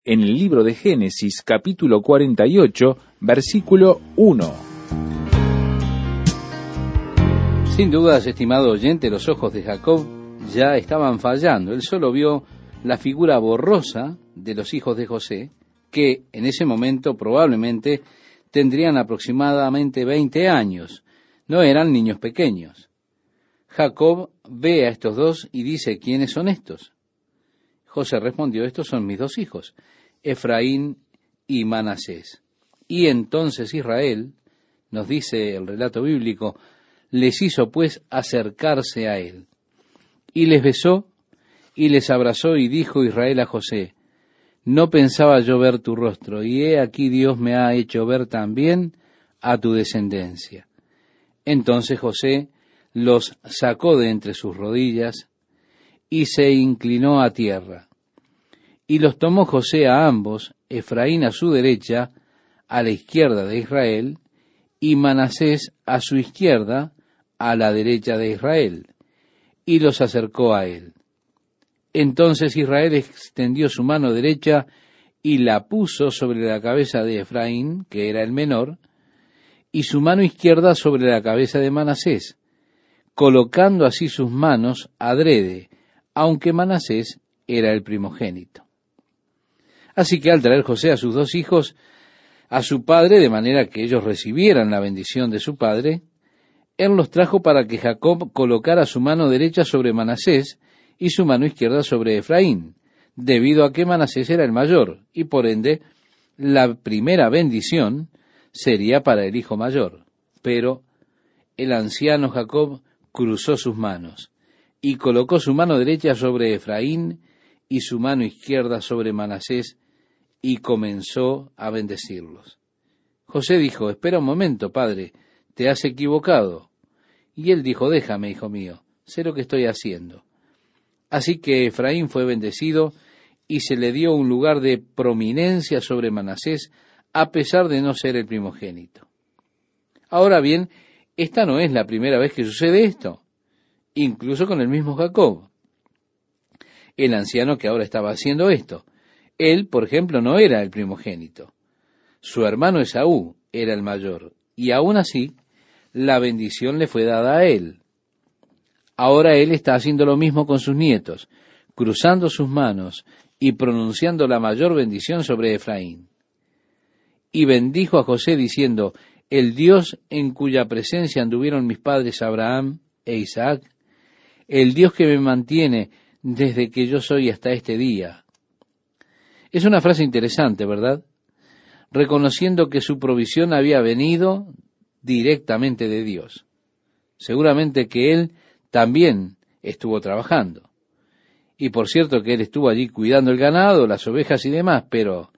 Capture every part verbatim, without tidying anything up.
en el libro de Génesis, capítulo cuarenta y ocho, versículo uno. Sin dudas, estimado oyente, los ojos de Jacob ya estaban fallando. Él solo vio la figura borrosa de los hijos de José, que en ese momento probablemente tendrían aproximadamente veinte años. No eran niños pequeños. Jacob ve a estos dos y dice, ¿quiénes son estos? José respondió, estos son mis dos hijos, Efraín y Manasés. Y entonces Israel, nos dice el relato bíblico, les hizo pues acercarse a él. Y les besó y les abrazó y dijo Israel a José, no pensaba yo ver tu rostro, y he aquí Dios me ha hecho ver también a tu descendencia. Entonces José los sacó de entre sus rodillas y se inclinó a tierra. Y los tomó José a ambos, Efraín a su derecha, a la izquierda de Israel, y Manasés a su izquierda, a la derecha de Israel, y los acercó a él. Entonces Israel extendió su mano derecha y la puso sobre la cabeza de Efraín, que era el menor, y su mano izquierda sobre la cabeza de Manasés, colocando así sus manos adrede, aunque Manasés era el primogénito. Así que al traer José a sus dos hijos, a su padre, de manera que ellos recibieran la bendición de su padre, él los trajo para que Jacob colocara su mano derecha sobre Manasés y su mano izquierda sobre Efraín, debido a que Manasés era el mayor, y por ende, la primera bendición sería para el hijo mayor. Pero el anciano Jacob cruzó sus manos, y colocó su mano derecha sobre Efraín, y su mano izquierda sobre Manasés, y comenzó a bendecirlos. José dijo, espera un momento, padre, te has equivocado. Y él dijo, déjame, hijo mío, sé lo que estoy haciendo. Así que Efraín fue bendecido, y se le dio un lugar de prominencia sobre Manasés, a pesar de no ser el primogénito. Ahora bien, esta no es la primera vez que sucede esto, incluso con el mismo Jacob, el anciano que ahora estaba haciendo esto. Él, por ejemplo, no era el primogénito. Su hermano Esaú era el mayor, y aún así, la bendición le fue dada a él. Ahora él está haciendo lo mismo con sus nietos, cruzando sus manos y pronunciando la mayor bendición sobre Efraín. Y bendijo a José diciendo, el Dios en cuya presencia anduvieron mis padres Abraham e Isaac, el Dios que me mantiene desde que yo soy hasta este día. Es una frase interesante, ¿verdad? Reconociendo que su provisión había venido directamente de Dios. Seguramente que él también estuvo trabajando. Y por cierto que él estuvo allí cuidando el ganado, las ovejas y demás, pero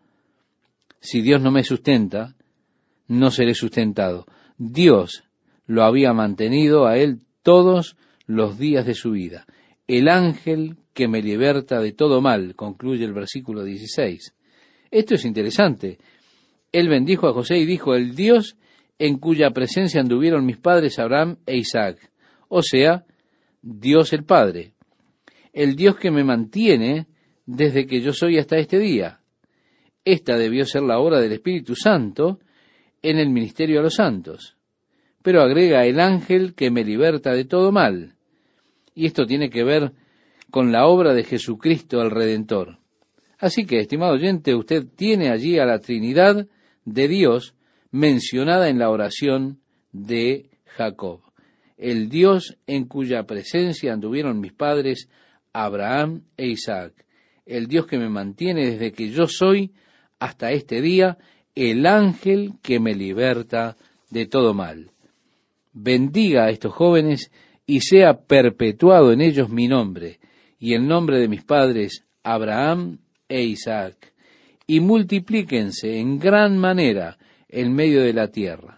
si Dios no me sustenta, no seré sustentado. Dios lo había mantenido a él todos los días de su vida. El ángel que me liberta de todo mal, concluye el versículo dieciséis. Esto es interesante. Él bendijo a José y dijo, el Dios en cuya presencia anduvieron mis padres Abraham e Isaac, o sea, Dios el Padre, el Dios que me mantiene desde que yo soy hasta este día. Esta debió ser la obra del Espíritu Santo en el ministerio a los santos. Pero agrega el ángel que me liberta de todo mal. Y esto tiene que ver con la obra de Jesucristo el Redentor. Así que, estimado oyente, usted tiene allí a la Trinidad de Dios mencionada en la oración de Jacob. El Dios en cuya presencia anduvieron mis padres Abraham e Isaac. El Dios que me mantiene desde que yo soy hasta este día, el ángel que me liberta de todo mal. Bendiga a estos jóvenes y sea perpetuado en ellos mi nombre y el nombre de mis padres Abraham e Isaac, y multiplíquense en gran manera en medio de la tierra.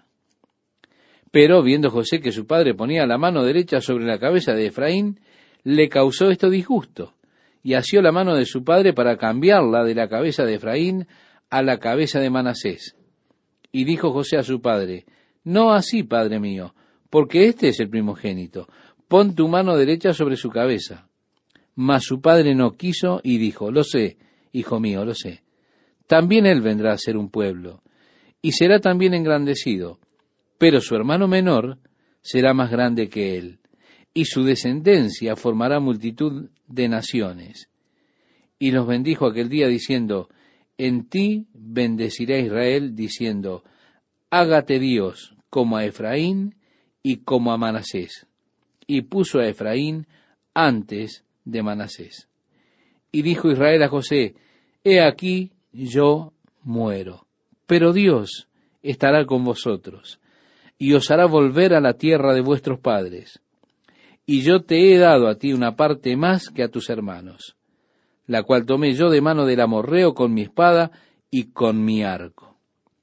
Pero viendo José que su padre ponía la mano derecha sobre la cabeza de Efraín, le causó esto disgusto, y asió la mano de su padre para cambiarla de la cabeza de Efraín a la cabeza de Manasés. Y dijo José a su padre, no así, padre mío, porque este es el primogénito, pon tu mano derecha sobre su cabeza. Mas su padre no quiso y dijo, lo sé, hijo mío, lo sé. también él vendrá a ser un pueblo, y será también engrandecido, pero su hermano menor será más grande que él, y su descendencia formará multitud de naciones. Y los bendijo aquel día diciendo, en ti bendeciré a Israel, diciendo, hágate Dios como a Efraín y como a Manasés. Y puso a Efraín antes de Manasés. Y dijo Israel a José, he aquí yo muero, pero Dios estará con vosotros, y os hará volver a la tierra de vuestros padres. Y yo te he dado a ti una parte más que a tus hermanos, la cual tomé yo de mano del amorreo con mi espada y con mi arco.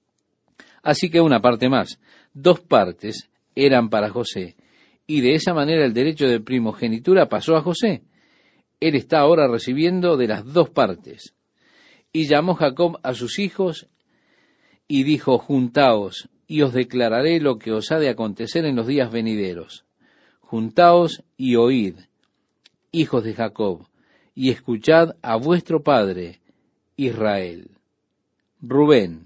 Así que una parte más, dos partes eran para José, y de esa manera el derecho de primogenitura pasó a José. Él está ahora recibiendo de las dos partes. Y llamó Jacob a sus hijos y dijo, juntaos, y os declararé lo que os ha de acontecer en los días venideros. Juntaos y oíd, hijos de Jacob, y escuchad a vuestro padre, Israel. Rubén.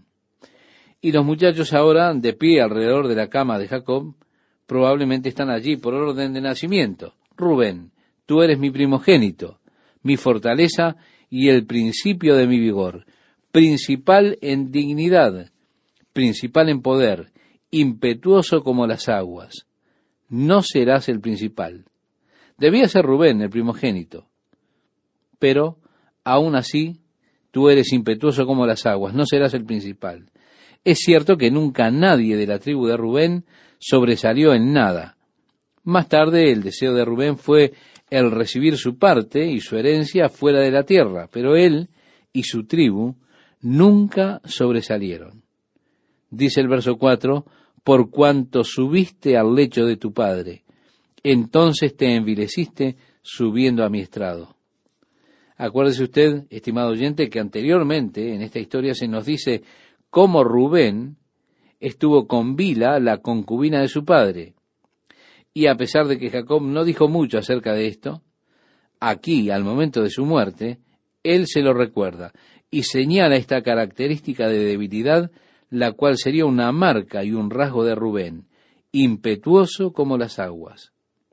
Y los muchachos ahora, de pie alrededor de la cama de Jacob, probablemente están allí por orden de nacimiento. Rubén, tú eres mi primogénito, mi fortaleza y el principio de mi vigor, principal en dignidad, principal en poder, impetuoso como las aguas. No serás el principal. Debía ser Rubén el primogénito, pero aún así tú eres impetuoso como las aguas, no serás el principal. Es cierto que nunca nadie de la tribu de Rubén sobresalió en nada. Más tarde el deseo de Rubén fue el recibir su parte y su herencia fuera de la tierra, pero él y su tribu nunca sobresalieron. Dice el verso cuatro, por cuanto subiste al lecho de tu padre, entonces te envileciste subiendo a mi estrado. Acuérdese usted, estimado oyente, que anteriormente en esta historia se nos dice cómo Rubén estuvo con Bila, la concubina de su padre. Y a pesar de que Jacob no dijo mucho acerca de esto, aquí, al momento de su muerte, él se lo recuerda y señala esta característica de debilidad, la cual sería una marca y un rasgo de Rubén, impetuoso como las aguas.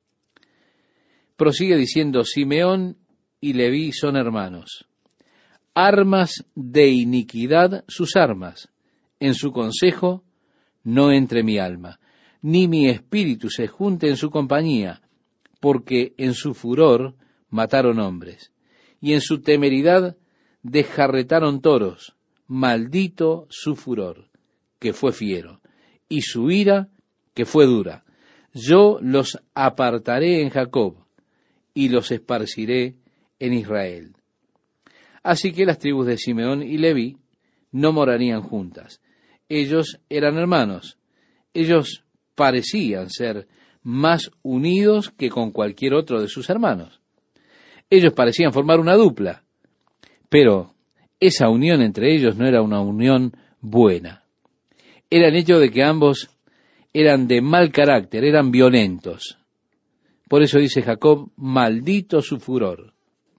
Prosigue diciendo, Simeón y Leví son hermanos. Armas de iniquidad sus armas. En su consejo no entre mi alma, ni mi espíritu se junte en su compañía, porque en su furor mataron hombres, y en su temeridad desjarretaron toros. Maldito su furor, que fue fiero, y su ira, que fue dura. Yo los apartaré en Jacob, y los esparciré en Israel. Así que las tribus de Simeón y Leví no morarían juntas. Ellos eran hermanos. Ellos parecían ser más unidos que con cualquier otro de sus hermanos. Ellos parecían formar una dupla, pero esa unión entre ellos no era una unión buena. Era el hecho de que ambos eran de mal carácter, eran violentos. Por eso dice Jacob, maldito su furor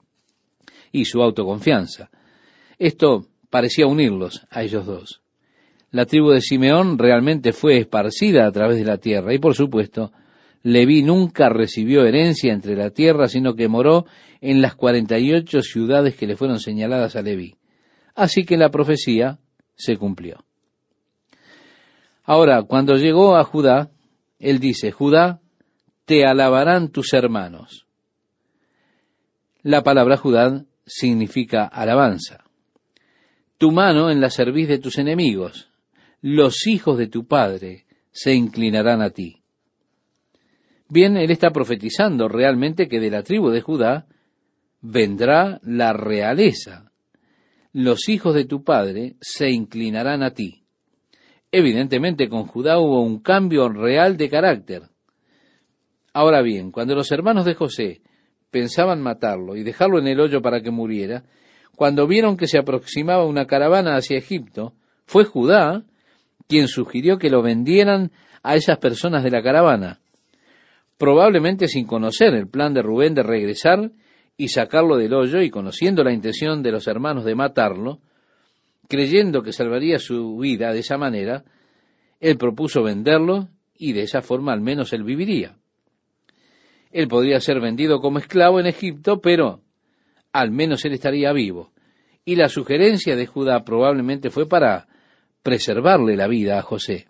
y su autoconfianza. Esto parecía unirlos a ellos dos. La tribu de Simeón realmente fue esparcida a través de la tierra y, por supuesto, Leví nunca recibió herencia entre la tierra, sino que moró en las cuarenta y ocho ciudades que le fueron señaladas a Leví. Así que la profecía se cumplió. Ahora, cuando llegó a Judá, él dice, Judá, te alabarán tus hermanos. La palabra Judá significa alabanza. Tu mano en la cerviz de tus enemigos. Los hijos de tu padre se inclinarán a ti. Bien, él está profetizando realmente que de la tribu de Judá vendrá la realeza. Los hijos de tu padre se inclinarán a ti. Evidentemente con Judá hubo un cambio real de carácter. Ahora bien, cuando los hermanos de José pensaban matarlo y dejarlo en el hoyo para que muriera, cuando vieron que se aproximaba una caravana hacia Egipto, fue Judá quien sugirió que lo vendieran a esas personas de la caravana, probablemente sin conocer el plan de Rubén de regresar y sacarlo del hoyo, y conociendo la intención de los hermanos de matarlo, creyendo que salvaría su vida de esa manera, él propuso venderlo y de esa forma al menos él viviría. Él podría ser vendido como esclavo en Egipto, pero al menos él estaría vivo. Y la sugerencia de Judá probablemente fue para preservarle la vida a José.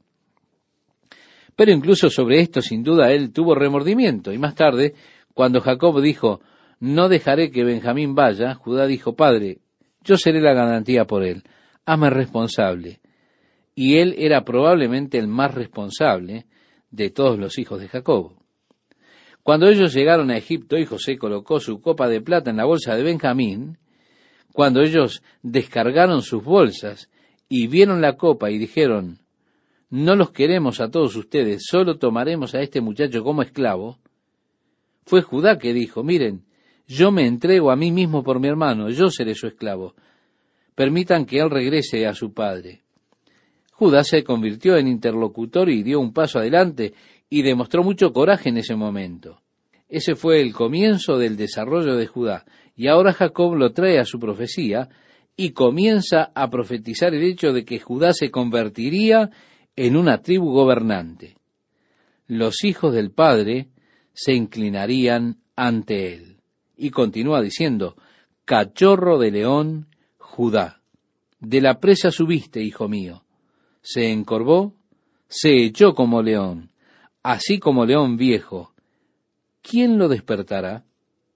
Pero incluso sobre esto, sin duda, él tuvo remordimiento. Y más tarde, cuando Jacob dijo, no dejaré que Benjamín vaya, Judá dijo, Padre, yo seré la garantía por él, hazme responsable. Y él era probablemente el más responsable de todos los hijos de Jacob. Cuando ellos llegaron a Egipto y José colocó su copa de plata en la bolsa de Benjamín, cuando ellos descargaron sus bolsas y vieron la copa y dijeron, no los queremos a todos ustedes, solo tomaremos a este muchacho como esclavo, fue Judá que dijo, miren, yo me entrego a mí mismo por mi hermano, yo seré su esclavo. Permitan que él regrese a su padre. Judá se convirtió en interlocutor y dio un paso adelante y demostró mucho coraje en ese momento. Ese fue el comienzo del desarrollo de Judá. Y ahora Jacob lo trae a su profecía y comienza a profetizar el hecho de que Judá se convertiría en una tribu gobernante. Los hijos del padre se inclinarían ante él. Y continúa diciendo, cachorro de león, Judá, de la presa subiste, hijo mío. Se encorvó, se echó como león, así como león viejo. ¿Quién lo despertará?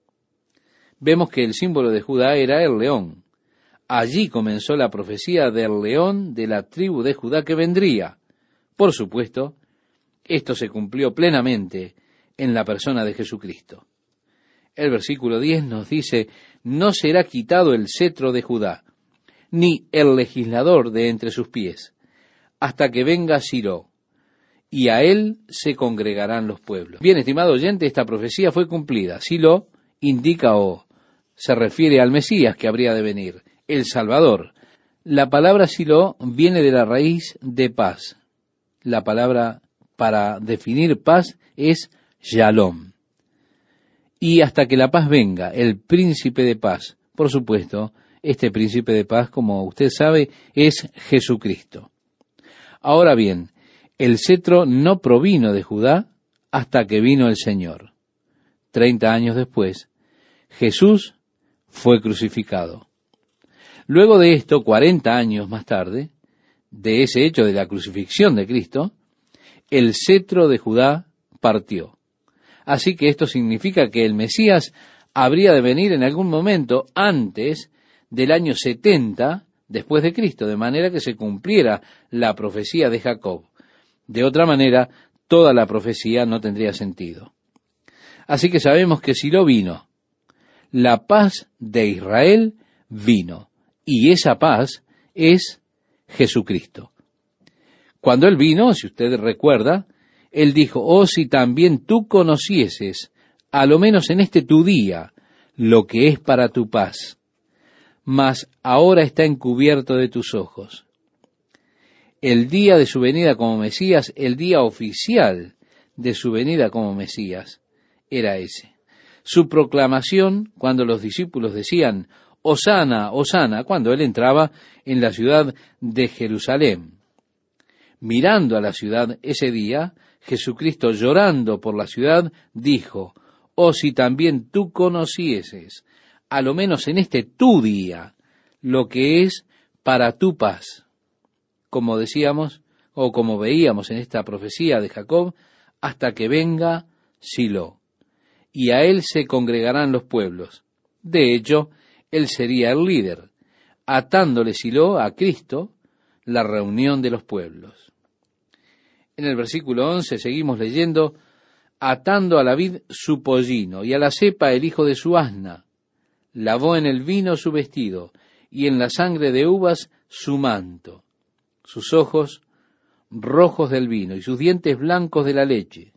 Vemos que el símbolo de Judá era el león. Allí comenzó la profecía del león de la tribu de Judá que vendría. Por supuesto, esto se cumplió plenamente en la persona de Jesucristo. El versículo diez nos dice, no será quitado el cetro de Judá, ni el legislador de entre sus pies, hasta que venga Silo, y a él se congregarán los pueblos. Bien, estimado oyente, esta profecía fue cumplida. Silo indica o se refiere al Mesías que habría de venir, el Salvador. La palabra Silo viene de la raíz de paz. La palabra para definir paz es Shalom. Y hasta que la paz venga, el príncipe de paz. Por supuesto, este príncipe de paz, como usted sabe, es Jesucristo. Ahora bien, el cetro no provino de Judá hasta que vino el Señor. Treinta años después, Jesús fue crucificado. Luego de esto, cuarenta años más tarde, de ese hecho de la crucifixión de Cristo, el cetro de Judá partió. Así que esto significa que el Mesías habría de venir en algún momento antes del año setenta después de Cristo, de manera que se cumpliera la profecía de Jacob. De otra manera, toda la profecía no tendría sentido. Así que sabemos que Silo vino. La paz de Israel vino. Y esa paz es Jesucristo. Cuando Él vino, si usted recuerda, Él dijo, oh, si también tú conocieses, a lo menos en este tu día, lo que es para tu paz. Mas ahora está encubierto de tus ojos. El día de su venida como Mesías, el día oficial de su venida como Mesías, era ese. Su proclamación, cuando los discípulos decían, Hosana, Hosana, cuando él entraba en la ciudad de Jerusalén. Mirando a la ciudad ese día, Jesucristo, llorando por la ciudad, dijo, oh, si también tú conocieses, a lo menos en este tu día, lo que es para tu paz. Como decíamos, o como veíamos en esta profecía de Jacob, hasta que venga Silo, y a él se congregarán los pueblos. De hecho, él sería el líder, atándole Silo a Cristo, la reunión de los pueblos. En el versículo once seguimos leyendo, atando a la vid su pollino, y a la cepa el hijo de su asna, lavó en el vino su vestido, y en la sangre de uvas su manto, sus ojos rojos del vino, y sus dientes blancos de la leche.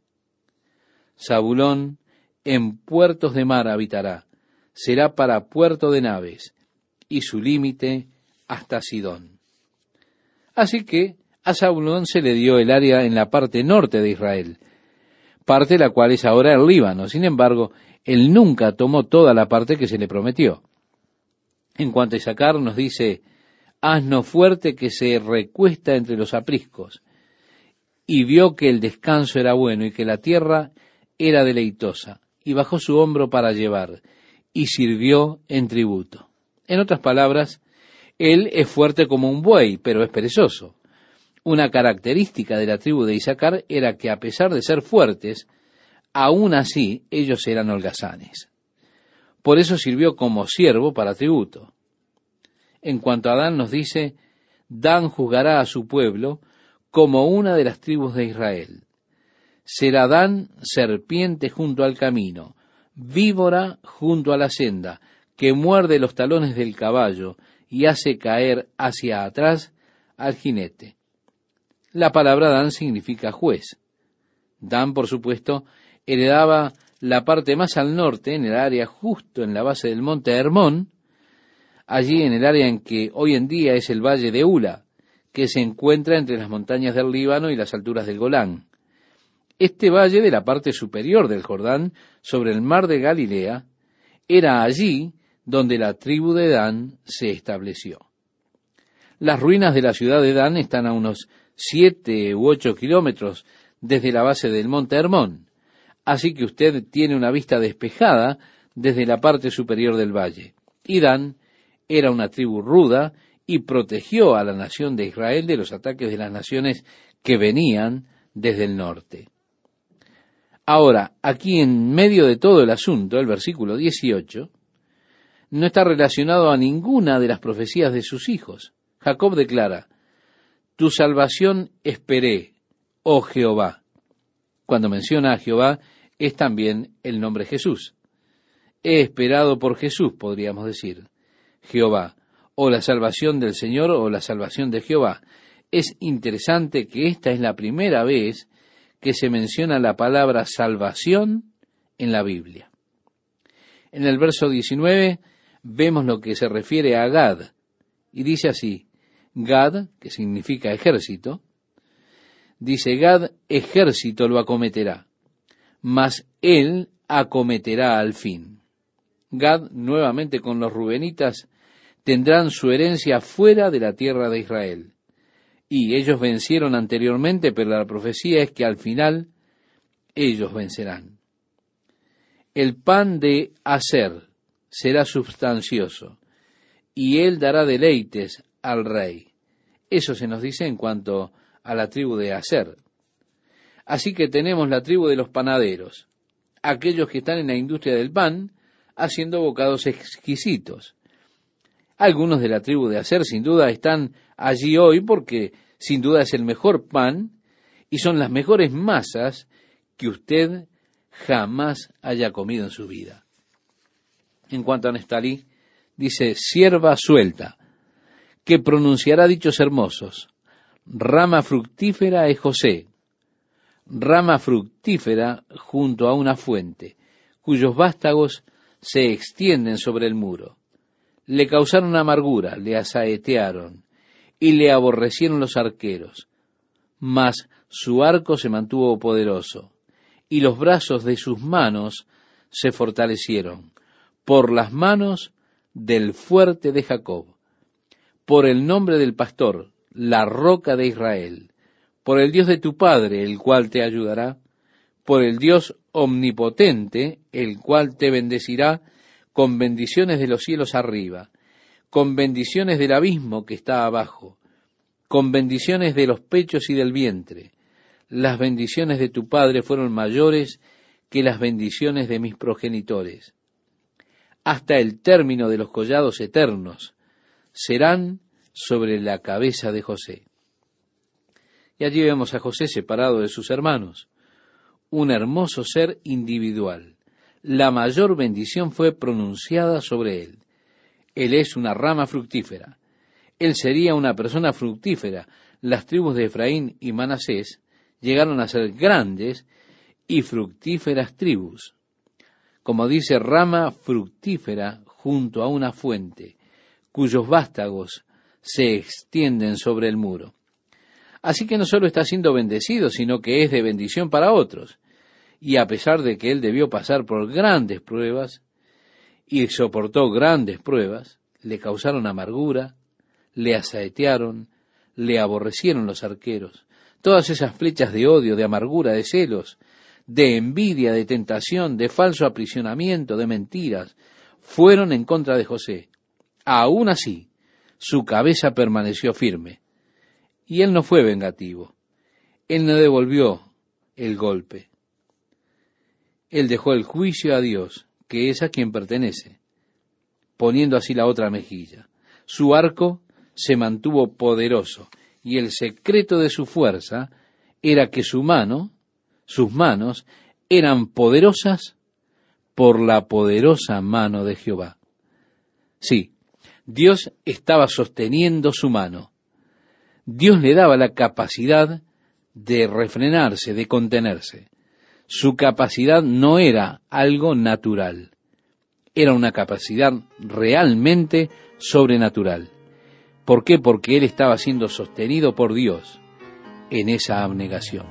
Zabulón en puertos de mar habitará, será para puerto de naves, y su límite hasta Sidón. Así que a Zabulón se le dio el área en la parte norte de Israel, parte la cual es ahora el Líbano. Sin embargo, él nunca tomó toda la parte que se le prometió. En cuanto a Isaacar, nos dice, asno fuerte que se recuesta entre los apriscos, y vio que el descanso era bueno y que la tierra era deleitosa, y bajó su hombro para llevar, y sirvió en tributo. En otras palabras, él es fuerte como un buey, pero es perezoso. Una característica de la tribu de Isaacar era que a pesar de ser fuertes, aún así ellos eran holgazanes. Por eso sirvió como siervo para tributo. En cuanto a Dan, nos dice, Dan juzgará a su pueblo como una de las tribus de Israel. Será Dan serpiente junto al camino, víbora junto a la senda, que muerde los talones del caballo y hace caer hacia atrás al jinete. La palabra Dan significa juez. Dan, por supuesto, heredaba la parte más al norte, en el área justo en la base del monte Hermón, allí en el área en que hoy en día es el valle de Ula, que se encuentra entre las montañas del Líbano y las alturas del Golán. Este valle de la parte superior del Jordán, sobre el mar de Galilea, era allí donde la tribu de Dan se estableció. Las ruinas de la ciudad de Dan están a unos siete u ocho kilómetros desde la base del monte Hermón, así que usted tiene una vista despejada desde la parte superior del valle. Y Dan era una tribu ruda y protegió a la nación de Israel de los ataques de las naciones que venían desde el norte. Ahora, aquí en medio de todo el asunto, el versículo dieciocho, no está relacionado a ninguna de las profecías de sus hijos. Jacob declara, tu salvación esperé, oh Jehová. Cuando menciona a Jehová, es también el nombre Jesús. He esperado por Jesús, podríamos decir. Jehová, o la salvación del Señor, o la salvación de Jehová. Es interesante que esta es la primera vez que se menciona la palabra salvación en la Biblia. En el verso diecinueve vemos lo que se refiere a Gad, y dice así, Gad, que significa ejército, dice Gad, ejército lo acometerá, mas él acometerá al fin. Gad, nuevamente con los rubenitas, tendrán su herencia fuera de la tierra de Israel. Y ellos vencieron anteriormente, pero la profecía es que al final ellos vencerán. El pan de Aser será sustancioso, y él dará deleites al rey. Eso se nos dice en cuanto a la tribu de Aser. Así que tenemos la tribu de los panaderos, aquellos que están en la industria del pan, haciendo bocados exquisitos. Algunos de la tribu de Aser sin duda están allí hoy porque sin duda es el mejor pan y son las mejores masas que usted jamás haya comido en su vida. En cuanto a Neftalí, dice, sierva suelta, que pronunciará dichos hermosos. Rama fructífera es José, rama fructífera junto a una fuente, cuyos vástagos se extienden sobre el muro. Le causaron amargura, le asaetearon, y le aborrecieron los arqueros. Mas su arco se mantuvo poderoso, y los brazos de sus manos se fortalecieron, por las manos del fuerte de Jacob, por el nombre del pastor, la roca de Israel, por el Dios de tu Padre, el cual te ayudará, por el Dios omnipotente, el cual te bendecirá con bendiciones de los cielos arriba, con bendiciones del abismo que está abajo, con bendiciones de los pechos y del vientre. Las bendiciones de tu Padre fueron mayores que las bendiciones de mis progenitores. Hasta el término de los collados eternos serán sobre la cabeza de José. Y allí vemos a José separado de sus hermanos, un hermoso ser individual. La mayor bendición fue pronunciada sobre él. Él es una rama fructífera. Él sería una persona fructífera. Las tribus de Efraín y Manasés llegaron a ser grandes y fructíferas tribus. Como dice, rama fructífera junto a una fuente, cuyos vástagos se extienden sobre el muro. Así que no solo está siendo bendecido, sino que es de bendición para otros. Y a pesar de que él debió pasar por grandes pruebas, y soportó grandes pruebas, le causaron amargura, le asaetearon, le aborrecieron los arqueros. Todas esas flechas de odio, de amargura, de celos, de envidia, de tentación, de falso aprisionamiento, de mentiras, fueron en contra de José. Aún así, su cabeza permaneció firme. Y él no fue vengativo. Él no devolvió el golpe. Él dejó el juicio a Dios, que es a quien pertenece, poniendo así la otra mejilla. Su arco se mantuvo poderoso, y el secreto de su fuerza era que su mano, sus manos, eran poderosas por la poderosa mano de Jehová. Sí, Dios estaba sosteniendo su mano. Dios le daba la capacidad de refrenarse, de contenerse. Su capacidad no era algo natural, era una capacidad realmente sobrenatural. ¿Por qué? Porque él estaba siendo sostenido por Dios en esa abnegación.